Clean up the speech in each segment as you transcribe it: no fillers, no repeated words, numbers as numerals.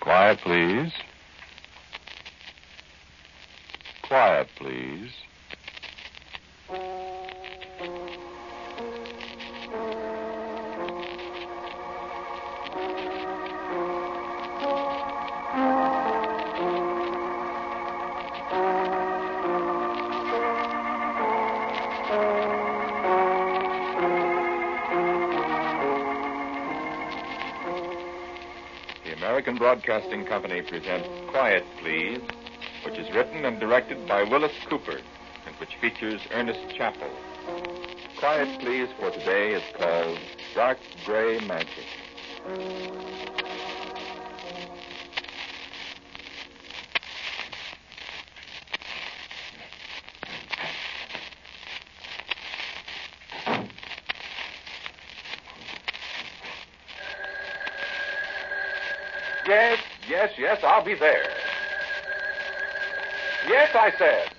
Quiet, please. Quiet, please. The American Broadcasting Company presents Quiet, Please, which is written and directed by Willis Cooper, and which features Ernest Chappell. Quiet, Please for today is called Dark Gray Magic. Yes, I'll be there. Yes, I said.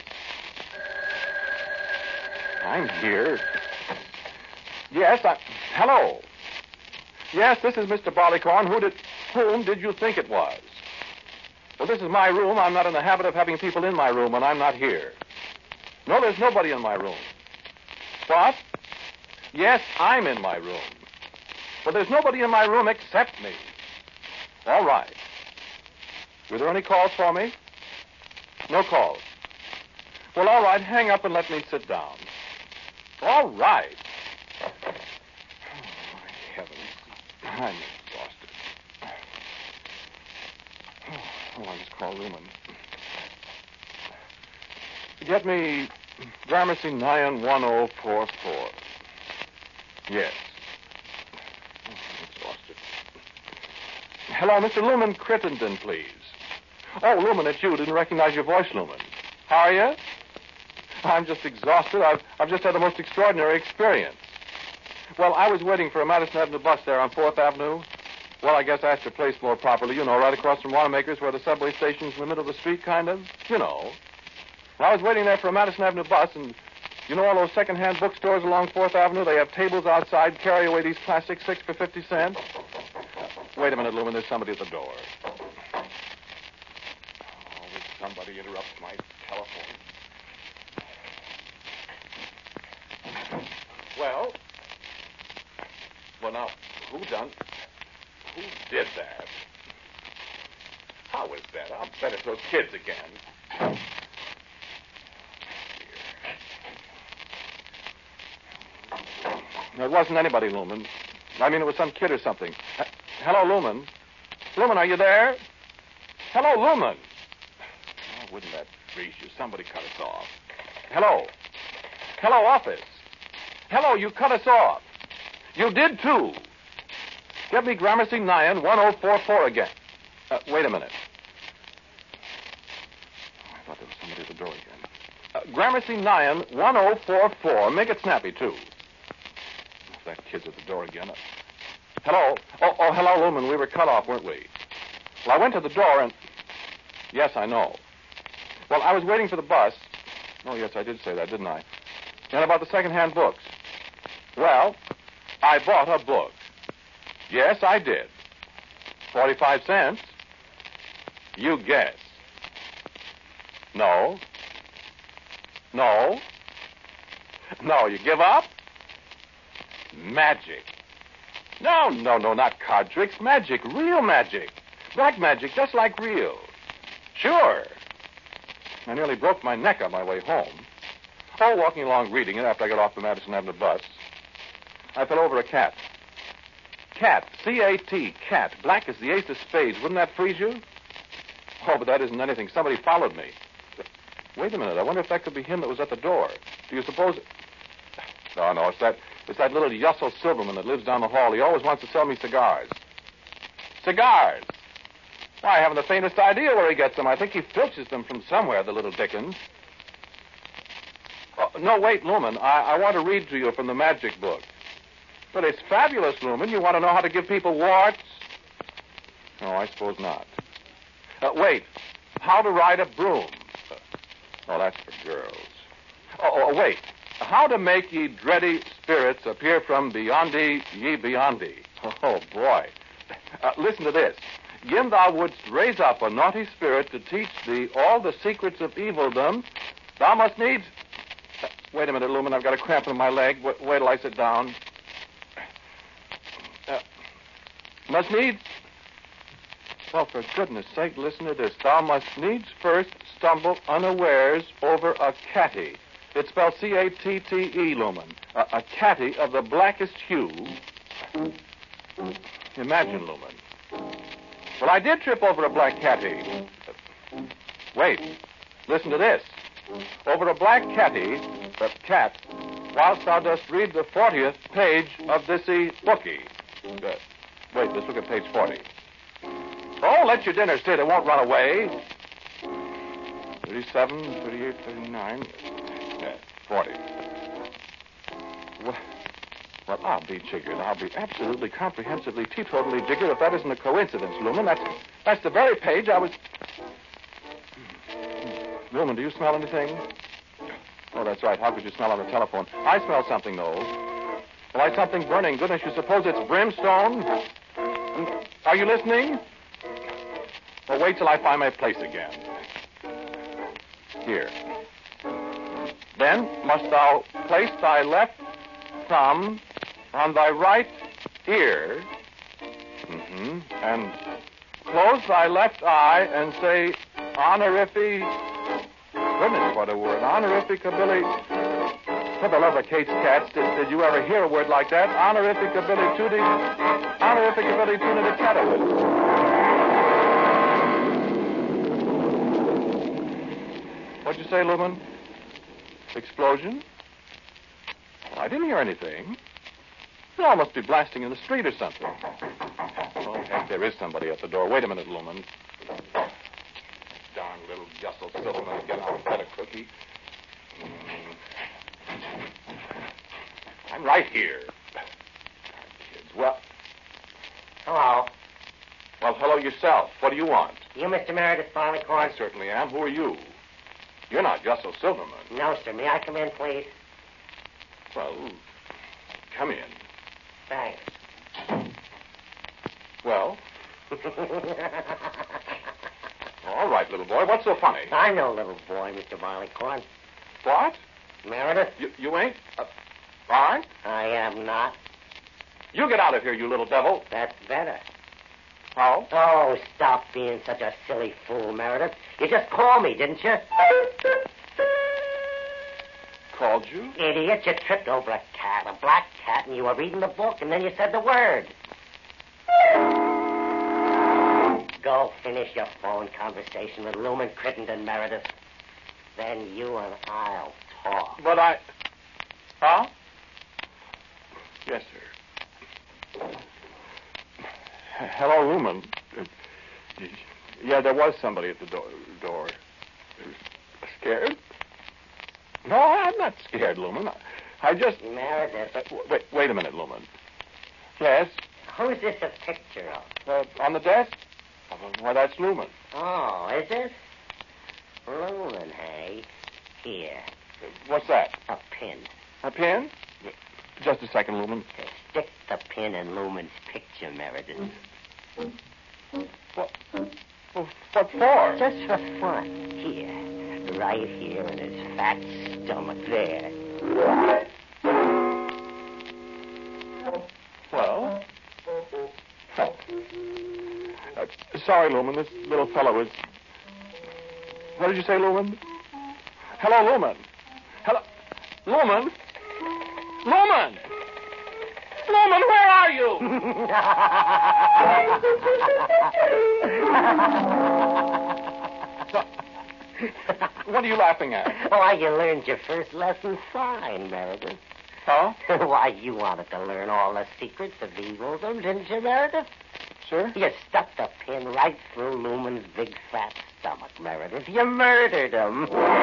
I'm here. Yes, Hello. Yes, this is Mr. Barleycorn. Whom did you think it was? Well, this is my room. I'm not in the habit of having people in my room when I'm not here. No, there's nobody in my room. What? Yes, I'm in my room. But there's nobody in my room except me. All right. Were there any calls for me? No calls. Well, all right. Hang up and let me sit down. All right. Oh, my heavens. I'm exhausted. Oh, I just call Lumen. Get me Gramercy 91044. Yes. Oh, I'm exhausted. Hello, Mr. Lumen Crittenden, please. Oh, Lumen, it's you. Didn't recognize your voice, Lumen. How are you? I'm just exhausted. I've just had the most extraordinary experience. Well, I was waiting for a Madison Avenue bus there on 4th Avenue. Well, I guess I asked your place more properly. You know, right across from Wanamaker's where the subway station's in the middle of the street, kind of. You know. Well, I was waiting there for a Madison Avenue bus, and you know all those second-hand bookstores along 4th Avenue? They have tables outside, carry away these classics 6 for 50 cents. Wait a minute, Lumen. There's somebody at the door. Will somebody interrupt my telephone? Well, now, who did that? How is that? I'll bet it's those kids again. No, it wasn't anybody, Lumen. I mean, it was some kid or something. Hello, Lumen. Lumen, are you there? Hello, Lumen. Oh, wouldn't that freeze you? Somebody cut us off. Hello. Hello, office. Hello, you cut us off. You did, too. Get me Gramercy 91044 again. Wait a minute. I thought there was somebody at the door again. Gramercy 91044. Make it snappy, too. If that kid's at the door again. Hello? Oh, hello, Lumen. We were cut off, weren't we? Well, I went to the door and... Yes, I know. Well, I was waiting for the bus. Oh, yes, I did say that, didn't I? And about the second-hand books. Well, I bought a book. Yes, I did. 45 cents. You guess. No. No. No, you give up? Magic. No, not card tricks. Magic, real magic. Black magic, just like real. Sure. I nearly broke my neck on my way home. Oh, walking along reading it after I got off the Madison Avenue bus. I fell over a cat. Cat, C-A-T, cat. Black as the ace of spades. Wouldn't that freeze you? Oh, but that isn't anything. Somebody followed me. Wait a minute. I wonder if that could be him that was at the door. Do you suppose... No, it's that little Yussel Silverman that lives down the hall. He always wants to sell me cigars. Cigars? Why, I haven't the faintest idea where he gets them. I think he filches them from somewhere, the little Dickens. Oh, no, wait, Lumen. I want to read to you from the magic book. But it's fabulous, Lumen. You want to know how to give people warts? No, I suppose not. Wait. How to ride a broom. Oh, that's for girls. Oh, wait. How to make ye dready spirits appear from beyondy ye beyondy. Oh, boy. Listen to this. Gin thou wouldst raise up a naughty spirit to teach thee all the secrets of evilldom, thou must needs... Wait a minute, Lumen, I've got a cramp in my leg. Wait till I sit down. Must needs... Well, for goodness sake, listen to this. Thou must needs first stumble unawares over a catty. It's spelled C-A-T-T-E, Lumen. A catty of the blackest hue. Imagine, Lumen. Well, I did trip over a black catty. Wait. Listen to this. Over a black catty, the cat, whilst thou dost read the 40th page of thisy bookie. Wait, let's look at page 40. Oh, let your dinner sit. It won't run away. 37, 38, 39, 40. Well, I'll be jiggered. I'll be absolutely, comprehensively, teetotally jiggered if that isn't a coincidence, Lumen. That's the very page I was... Lumen, do you smell anything? Oh, that's right. How could you smell on the telephone? I smell something, though. Why, something burning. Goodness, you suppose it's brimstone? Are you listening? Well, wait till I find my place again. Here. Then must thou place thy left thumb on thy right ear, and close thy left eye and say, honorific... Goodness, what a word. Honorificability... For the love of Kate's cats, did you ever hear a word like that? Honorificability to the... Honorificability to the catalyst. What'd you say, Lumen? Explosion? Oh, I didn't hear anything. It all must be blasting in the street or something. Oh, heck, there is somebody at the door. Wait a minute, Lumen. Darn little Yussel Silverman, get out of bed, a cookie. I'm right here. Kids, well... Hello. Well, hello yourself. What do you want? You Mr. Meredith Barleycorn? I certainly am. Who are you? You're not Yussel Silverman. No, sir. May I come in, please? Well, come in. Thanks. Well? All right, little boy. What's so funny? I'm no little boy, Mr. Barleycorn. What? Meredith? You ain't? Aren't? I am not. You get out of here, you little devil. That's better. How? Oh, stop being such a silly fool, Meredith. You just called me, didn't you? Called you? Idiot, you tripped over a cat, a black cat, and you were reading the book, and then you said the word. Go finish your phone conversation with Lumen Crittenden, Meredith. Then you and I'll talk. But I... Huh? Yes, sir. Hello, Lumen. Yeah, there was somebody at the door. Scared? No, I'm not scared, Lumen. I just... Meredith. Wait a minute, Lumen. Yes? Who's this a picture of? On the desk? Why, that's Lumen. Oh, is it? Lumen, hey? Here. What's that? A pin. A pin? Just a second, Lumen. Stick the pin in Lumen's picture, Meredith. What for? Just for fun. Here. Right here in his fat stomach. There. Well? Sorry, Lumen. This little fellow is... What did you say, Lumen? Hello, Lumen. Hello... Lumen? Lumen! Lumen, where are you? What are you laughing at? Why, you learned your first lesson fine, Meredith. Huh? Why, you wanted to learn all the secrets of evilldom, didn't you, Meredith? Sir? You stuck the pin right through Lumen's big fat stomach, Meredith. You murdered him.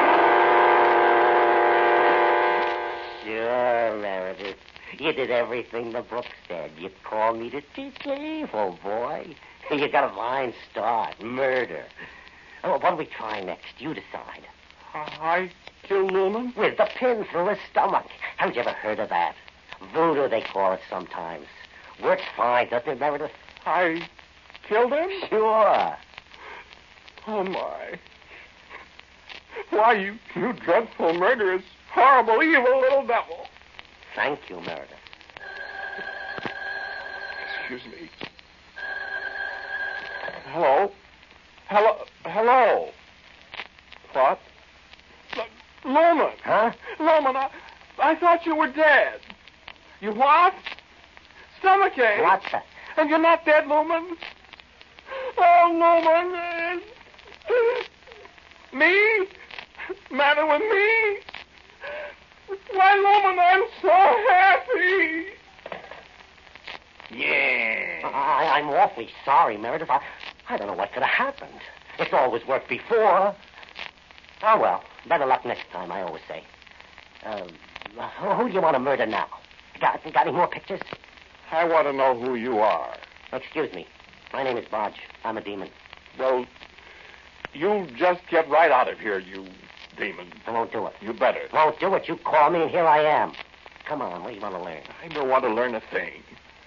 Sure, Meredith. You did everything the book said. You called me to teach you evil, boy. You got a fine start. Murder. Oh, what do we try next? You decide. I killed Lumen? With the pin through his stomach. Haven't you ever heard of that? Voodoo, they call it sometimes. Works fine, doesn't it, Meredith? I Killed him? Sure. Oh, my. Why, you dreadful, murderous, horrible, evil little devil. Thank you, Meredith. Excuse me. Hello? Hello? What? Lumen. Huh? Lumen, I thought you were dead. You what? Stomachache. What's that? And you're not dead, Lumen? Oh, Lumen. Me? Matter with me? Why, Lumen, I'm so happy. Yeah. I'm awfully sorry, Meredith. I don't know what could have happened. It's always worked before. Oh, well, better luck next time, I always say. Who do you want to murder now? Got any more pictures? I want to know who you are. Excuse me. My name is Bodge. I'm a demon. Well, you just get right out of here, you demon. I won't do it. You better. Won't do it. You call me, and here I am. Come on, what do you want to learn? I don't want to learn a thing.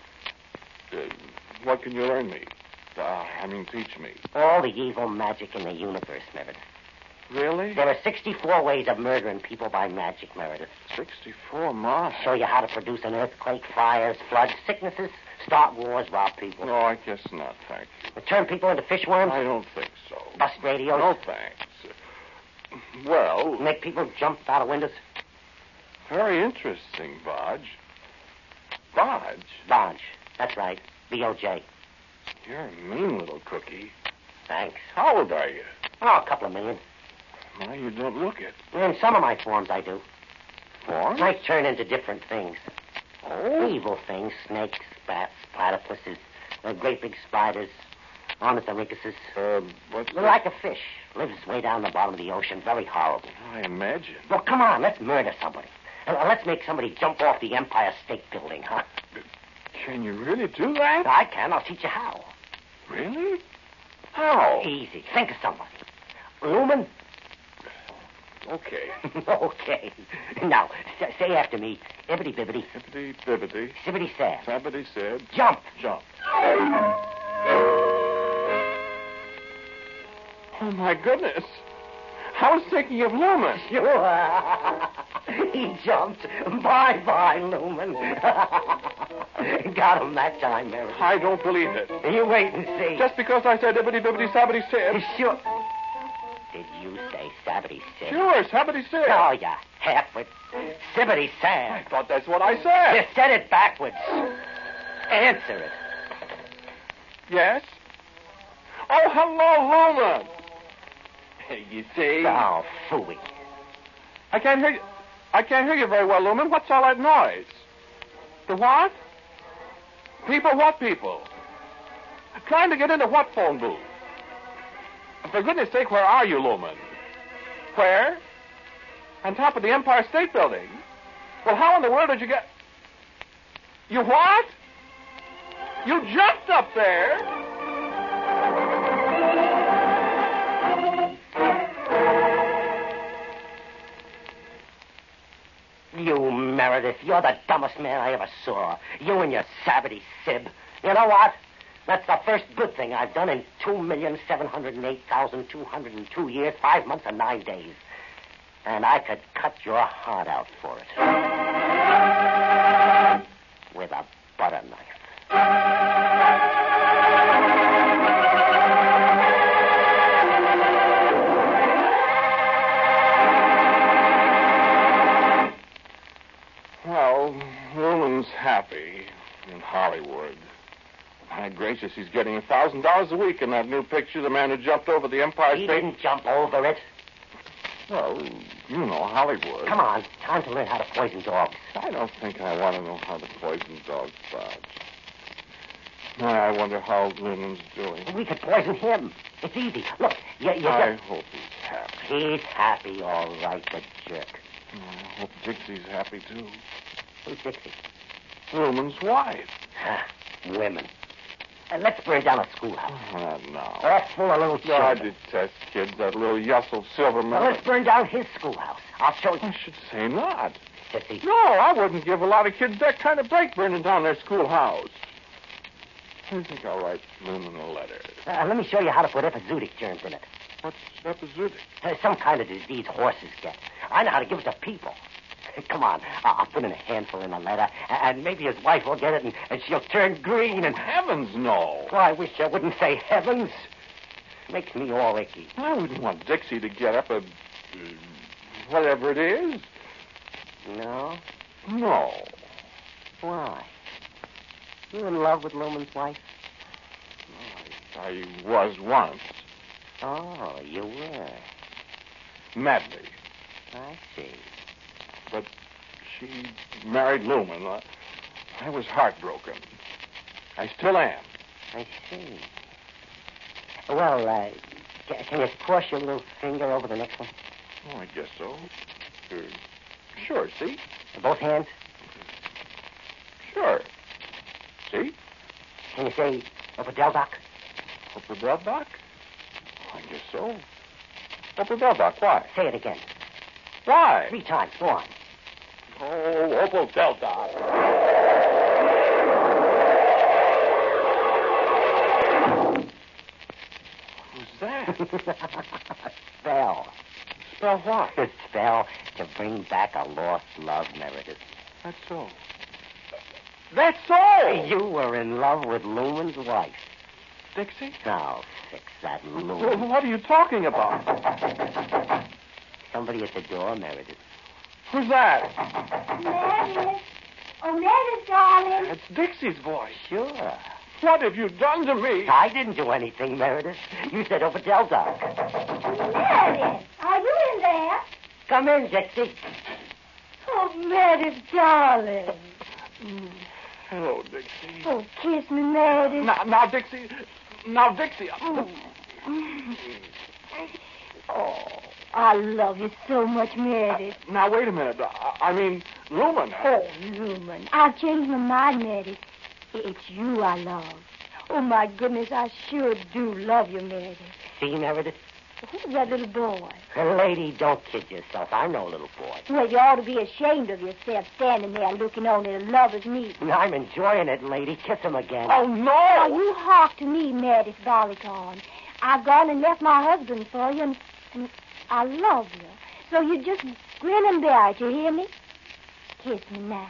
What can you learn me? Teach me. All the evil magic in the universe, Meredith. Really? There are 64 ways of murdering people by magic, Meredith. 64 miles. Show you how to produce an earthquake, fires, floods, sicknesses, start wars, rob people. No, I guess not, thank you. Turn people into fishworms. I don't think so. Bust radios. No, thanks. Well... Make people jump out of windows. Very interesting, Bodge. Bodge? Bodge. That's right. B-O-J. You're a mean little cookie. Thanks. How old are you? Oh, a couple of million. Well, you don't look it. In some of my forms, I do. Forms? I turn into different things. Oh? Evil things. Snakes, bats, platypuses, great big spiders, ornithorynchuses. What's Like a fish. Lives way down the bottom of the ocean. Very horrible. I imagine. Well, come on. Let's murder somebody. Let's make somebody jump off the Empire State Building, huh? Can you really do that? I can. I'll teach you how. Really? How? Easy. Think of somebody. Lumen? Okay. Okay. Now, say after me. Ibbity bibbity. Hippity bibbity. Sibbity sad. Sabbity said. Jump. Jump. Oh, my goodness. I was thinking of Lumen. Sure. He jumped. Bye-bye, Lumen. Got him that time, Mary. I don't believe it. You wait and see. Just because I said ibbity bibbity sabbity said. Sure. Did you say Sabbity Sid? Sure, sabbity said. Oh, you half-wit. Sibbity Sad. I thought that's what I said. You said it backwards. Answer it. Yes? Oh, hello, Lumen. You see? Oh, phooey. I can't hear you very well, Lumen. What's all that noise? The what? People, what people? Trying to get into what phone booth? For goodness sake, where are you, Lumen? Where? On top of the Empire State Building? Well, how in the world did you get... You what? You jumped up there? You, Meredith, you're the dumbest man I ever saw. You and your Sabbity Sib. You know what? That's the first good thing I've done in 2,708,202 years, 5 months, and 9 days. And I could cut your heart out for it. With a butter knife. Well, Lumen's happy in Hollywood. My gracious, he's getting $1,000 a week in that new picture, The Man Who Jumped Over the Empire He State... didn't jump over it. Well, you know, Hollywood. Come on, time to learn how to poison dogs. I don't think I want to know how to poison dogs, Bodge. I wonder how Lumen's doing. We could poison him. It's easy. Look, you I hope he's happy. He's happy, all right, the jerk. I hope Dixie's happy, too. Who's Dixie? Lumen's wife. Women. Let's burn down a schoolhouse. No. All full of little No, I children. detest kids, that little Yussel Silverman. Well, let's burn down his schoolhouse. I'll show you. I should say not. Sissy. No, I wouldn't give a lot of kids that kind of break burning down their schoolhouse. I think I'll write Lumen a letter. Let me show you how to put epizootic germs in it. What's epizootic? Some kind of disease horses get. I know how to give it to people. Come on, I'll put in a handful in a letter, and maybe his wife will get it, and she'll turn green, and... Heavens, no. Well, I wish I wouldn't say heavens. Makes me all icky. I wouldn't want Dixie to get up whatever it is. No? No. Why? You in love with Lumen's wife? I was once. Oh, you were. Madly. I see. But she married Lumen. I was heartbroken. I still am. I see. Well, can you cross your little finger over the next one? Oh, I guess so. Sure, see? Both hands? Sure. See? Can you say Opadeldoc? Opadeldoc? I guess so. Opadeldoc, why? Say it again. Why? 3 times. Go on. Oh, Opadeldoc. Who's that? Spell. Spell what? A spell to bring back a lost love, Meredith. That's so. That's so! You were in love with Lumen's wife. Dixie? Now, fix that Lumen. What are you talking about? Somebody at the door, Meredith. Who's that? Meredith. Oh, Meredith, darling. It's Dixie's voice. Sure. What have you done to me? I didn't do anything, Meredith. You said Opadeldoc. Meredith, are you in there? Come in, Dixie. Oh, Meredith, darling. Hello, Dixie. Oh, kiss me, Meredith. Now, Dixie. Now, Dixie. Oh, I love you so much, Meredith. Now, wait a minute. I mean, Lumen. Oh, Lumen, I've changed my mind, Meredith. It's you I love. Oh, my goodness, I sure do love you, Meredith. See, Meredith? Who's that little boy? Lady, don't kid yourself. I'm no little boy. Well, you ought to be ashamed of yourself standing there looking on at a lover's meeting. I'm enjoying it, lady. Kiss him again. Oh, Now, no! you hark to me, Meredith Barleycorn. I've gone and left my husband for you, and I love you. So you just grin and bear it, you hear me? Kiss me now.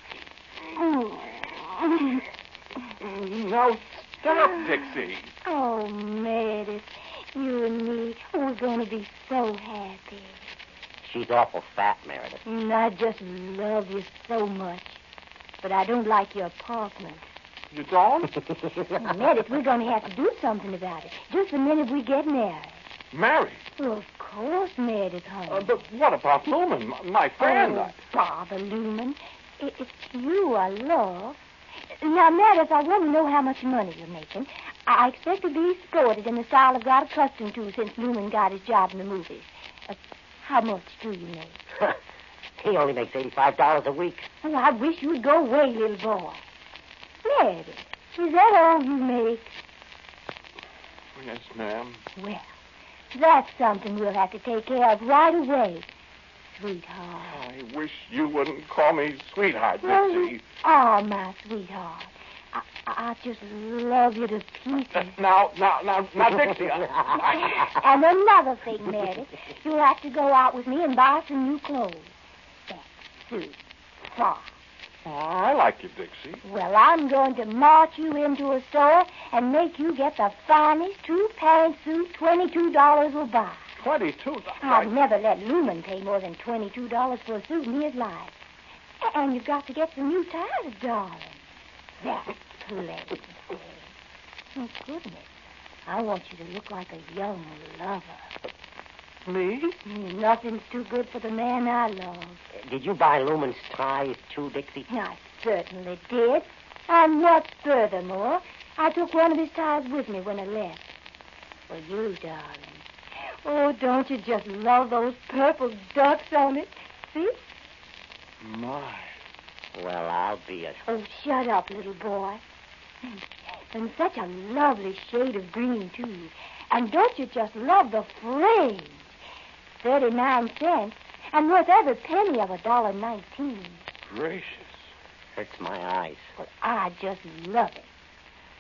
Now, stop, Dixie. Oh, Meredith, you and me, we're going to be so happy. She's awful fat, Meredith. I just love you so much. But I don't like your apartment. You don't? Meredith, we're going to have to do something about it. Just the minute we get married. Married? Well, of course, Meredith, honey. But what about Lumen, my friend? Oh, bother, Lumen. It's you I love. Now, Meredith, I want to know how much money you're making. I expect to be escorted in the style I've got accustomed to since Lumen got his job in the movies. How much do you make? He only makes $85 a week. Oh, I wish you'd go away, little boy. Meredith, is that all you make? Yes, ma'am. Well, that's something we'll have to take care of right away, sweetheart. I wish you wouldn't call me sweetheart, Well, Dixie. Oh, my sweetheart. I just love you to pieces. Now, Dixie. And another thing, Meredith. You'll have to go out with me and buy some new clothes. That's suit. Frock. Oh, I like you, Dixie. Well, I'm going to march you into a store and make you get the finest two-pant suit $22 will buy. $22? I've never let Lumen pay more than $22 for a suit in his life. And you've got to get some new ties, darling. That's plenty. Oh, goodness. I want you to look like a young lover. Me? Nothing's too good for the man I love. Did you buy Lumen's ties, too, Dixie? I certainly did. And what's furthermore, I took one of his ties with me when I left. For you, darling. Oh, don't you just love those purple ducks on it? See? My. Well, I'll be a... Oh, shut up, little boy. And such a lovely shade of green, too. And don't you just love the fringe? 39 cents, and worth every penny of $1.19. Gracious. Hurts my eyes. Well, I just love it. Oh,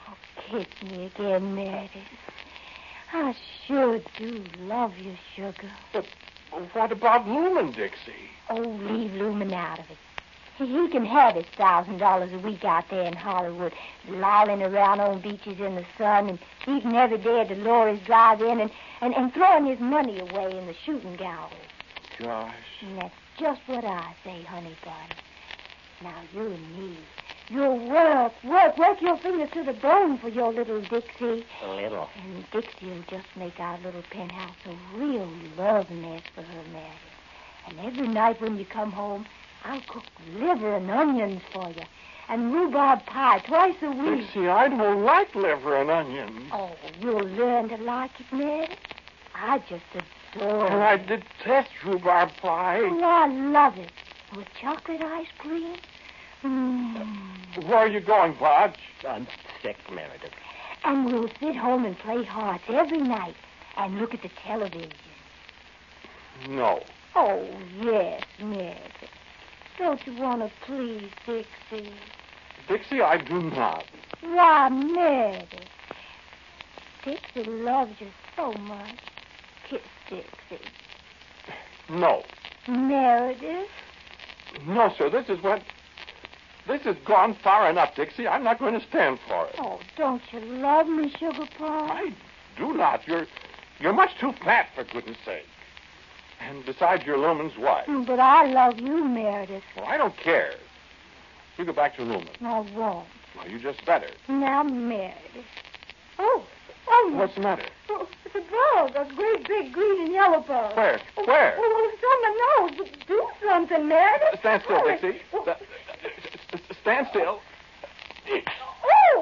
kiss me again, Meredith. I sure do love you, sugar. But what about Lumen, Dixie? Oh, leave Lumen out of it. He can have his $1,000 a week out there in Hollywood, lolling around on beaches in the sun and eating every day at Dolores Drive-In and throwing his money away in the shooting gallery. Gosh. And that's just what I say, honey bunny. Now, you and me, you'll work your fingers to the bone for your little Dixie. A little. And Dixie will just make our little penthouse a real love nest for her, Meredith. And every night when you come home, I'll cook liver and onions for you. And rhubarb pie twice a week. Dixie, I don't like liver and onions. Oh, you'll learn to like it, Meredith. I just adore it. And I detest rhubarb pie. Oh, I love it. With chocolate ice cream. Where are you going, Podge? I'm sick, Meredith. And we'll sit home and play hearts every night and look at the television. No. Oh, yes, Meredith. Don't you want to please Dixie? Dixie, I do not. Why, Meredith. Dixie loves you so much. Kiss Dixie. No. Meredith? No, sir. This has gone far enough, Dixie. I'm not going to stand for it. Oh, don't you love me, Sugar Pie? I do not. You're much too fat, for goodness sake. And besides, you're Lumen's wife. But I love you, Meredith. Well, I don't care. You go back to Lumen. I won't. Well, you just better. Now, Meredith. Oh, What's the matter? oh, it's a bug, a great big green and yellow bug. Where? Where? Oh, it's on my nose. Do something, Meredith. Stand still, Oh, Dixie. Stand still. Oh!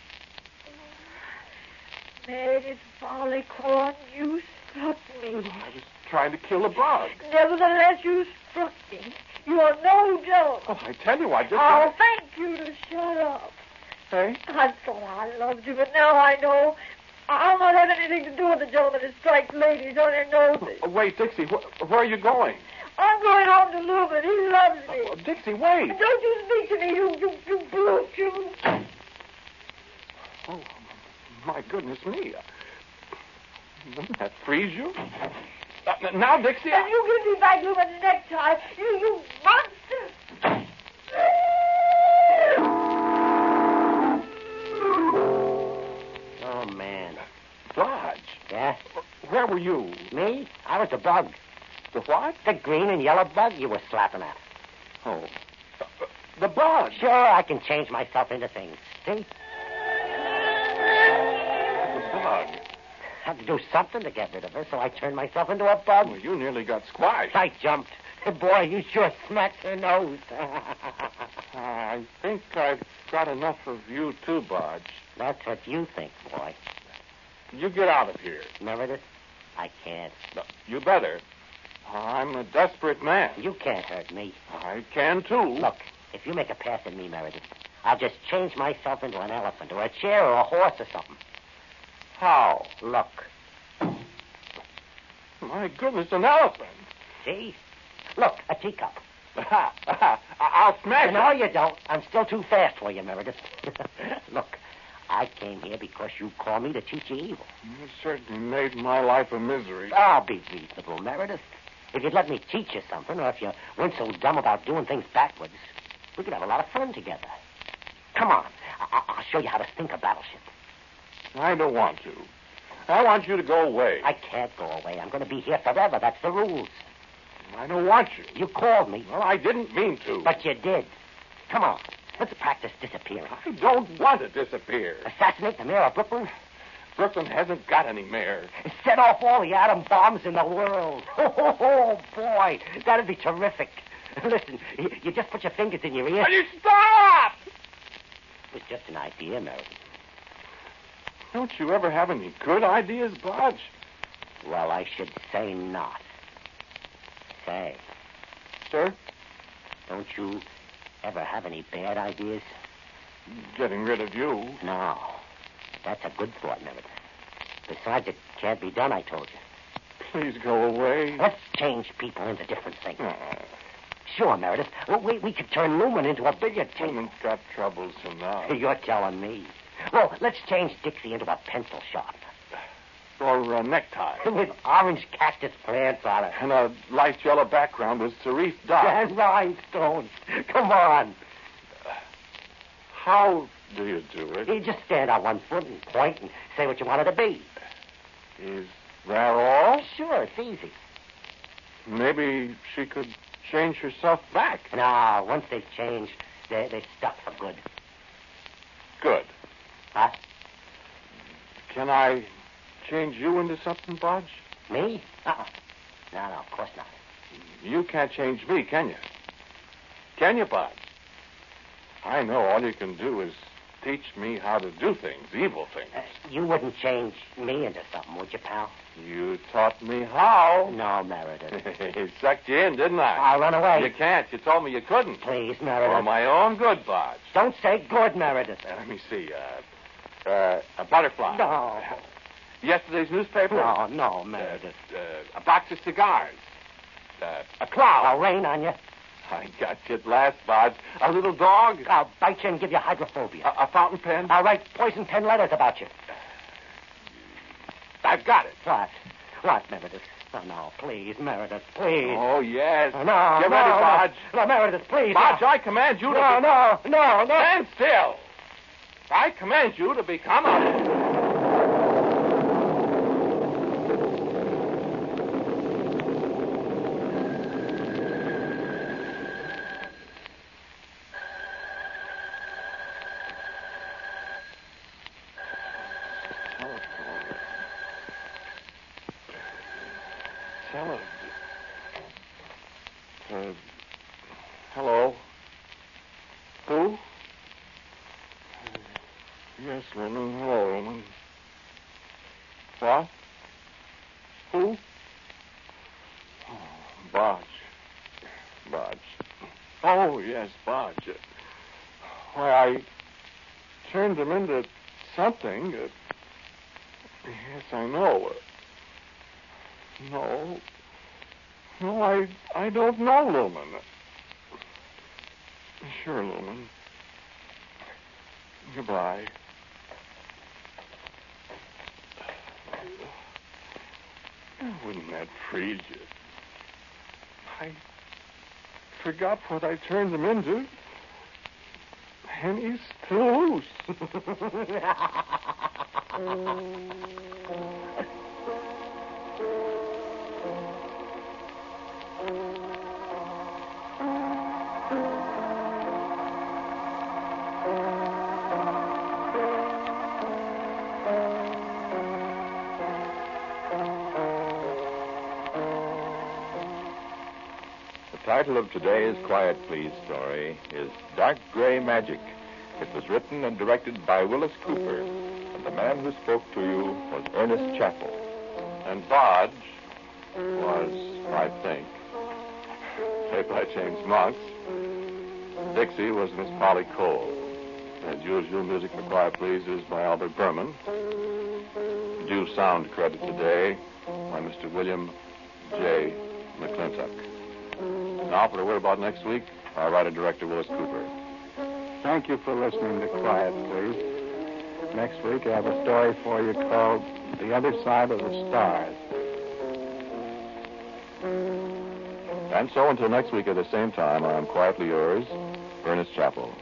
Meredith Barleycorn, you struck me. I was trying to kill a bug. Nevertheless, you struck me. You're no joke. Oh, I tell you, I just... Oh, thank you to shut up. Hey? I thought I loved you, but now I know I'll not have anything to do with the gentleman who strikes ladies on their noses. Oh, wait, Dixie, where are you going? I'm going home to Lumen. He loves me. Oh, Dixie, wait. Don't you speak to me, you brute, you. Oh, my goodness me. Doesn't that freeze you? Now, Dixie... And you give me back Lumen's necktie, you monster. Oh, man. Dodge. Yeah? Where were you? Me? I was the bug. The what? The green and yellow bug you were slapping at. Oh. The bug. Sure, I can change myself into things. See? The bug. Had to do something to get rid of her, so I turned myself into a bug. Well, you nearly got squashed. I jumped. Boy, you sure smacked her nose. I think I've got enough of you, too, Bodge. That's what you think, boy. You get out of here. Meredith, I can't. No, you better. I'm a desperate man. You can't hurt me. I can, too. Look, if you make a pass at me, Meredith, I'll just change myself into an elephant or a chair or a horse or something. How? Look. My goodness, an elephant. See? Look, a teacup. I'll smash it. No, you don't. I'm still too fast for you, Meredith. Look, I came here because you called me to teach you evil. You certainly made my life a misery. I'll be reasonable, Meredith. If you'd let me teach you something, or if you weren't so dumb about doing things backwards, we could have a lot of fun together. Come on. I'll show you how to sink a battleship. I don't want to. I want you to go away. I can't go away. I'm going to be here forever. That's the rules. I don't want you. You called me. Well, I didn't mean to. But you did. Come on. Let's practice disappearing. I don't want to disappear. Assassinate the mayor of Brooklyn? Brooklyn hasn't got any mayor. Set off all the atom bombs in the world. Oh, boy. That'd be terrific. Listen, you just put your fingers in your ears. Will you stop? It was just an idea, Meredith. Don't you ever have any good ideas, Bodge? Well, I should say not. Say, Sir? don't you ever have any bad ideas? Getting rid of you. No. That's a good thought, Meredith. Besides, it can't be done, I told you. Please go away. Let's change people into different things. Oh, Sure, Meredith. We could turn Lumen into a billiard table. Lumen's got troubles enough. You're telling me. Oh, let's change Dixie into a pencil sharpener. Or a necktie. With orange cactus plants on it. And a light yellow background with cerise dots. And rhinestones. Come on. How do you do it? You just stand on one foot and point and say what you want it to be. Is that all? Sure, it's easy. Maybe she could change herself back. No, once they've changed, they're stuck for good. Good. Huh? Can I change you into something, Bodge? Me? Uh-uh. No, of course not. You can't change me, can you? Can you, Bodge? I know all you can do is teach me how to do things, evil things. You wouldn't change me into something, would you, pal? You taught me how. No, Meredith. Sucked you in, didn't I? I'll run away. You can't. You told me you couldn't. Please, Meredith. For my own good, Bodge. Don't say good, Meredith. Let me see. A butterfly. No. Yesterday's newspaper. No, Meredith. A box of cigars. A cloud. I'll rain on you. I got you at last, Bodge. A little dog. I'll bite you and give you hydrophobia. A fountain pen. I'll write poison pen letters about you. I've got it. What, Meredith? Oh, no, please, Meredith, please. Oh, yes. No, Get ready, Bodge. No, Meredith, please. Bodge, I command you to... No. Stand still. I command you to become a... Hello? Who? Yes, Lumen. Hello, Lumen. What? Who? Oh, Bodge. Oh, yes, Bodge. Why, I turned them into something. Yes, I know. No, I don't know, Lumen. Sure, Lumen. Goodbye. Wouldn't that freeze you? I forgot what I turned him into. And he's still loose. The title of today's Quiet Please story is Dark Gray Magic. It was written and directed by Willis Cooper, and the man who spoke to you was Ernest Chappell. And Bodge was, I think, played by James Monks. Dixie was Miss Polly Cole. As usual, music for Quiet Please is by Albert Berman. Due sound credit today by Mr. William J. McClintock. Now for a word about next week, our writer-director, Willis Cooper. Thank you for listening to Quiet Please. Next week, I have a story for you called The Other Side of the Stars. And so until next week at the same time, I am quietly yours, Ernest Chappell.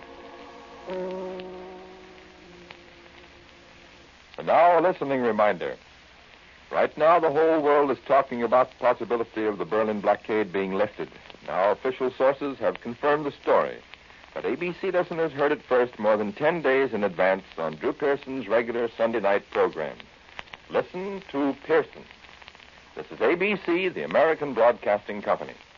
And now a listening reminder. Right now, the whole world is talking about the possibility of the Berlin blockade being lifted. Now, official sources have confirmed the story. But ABC listeners heard it first more than 10 days in advance on Drew Pearson's regular Sunday night program. Listen to Pearson. This is ABC, the American Broadcasting Company.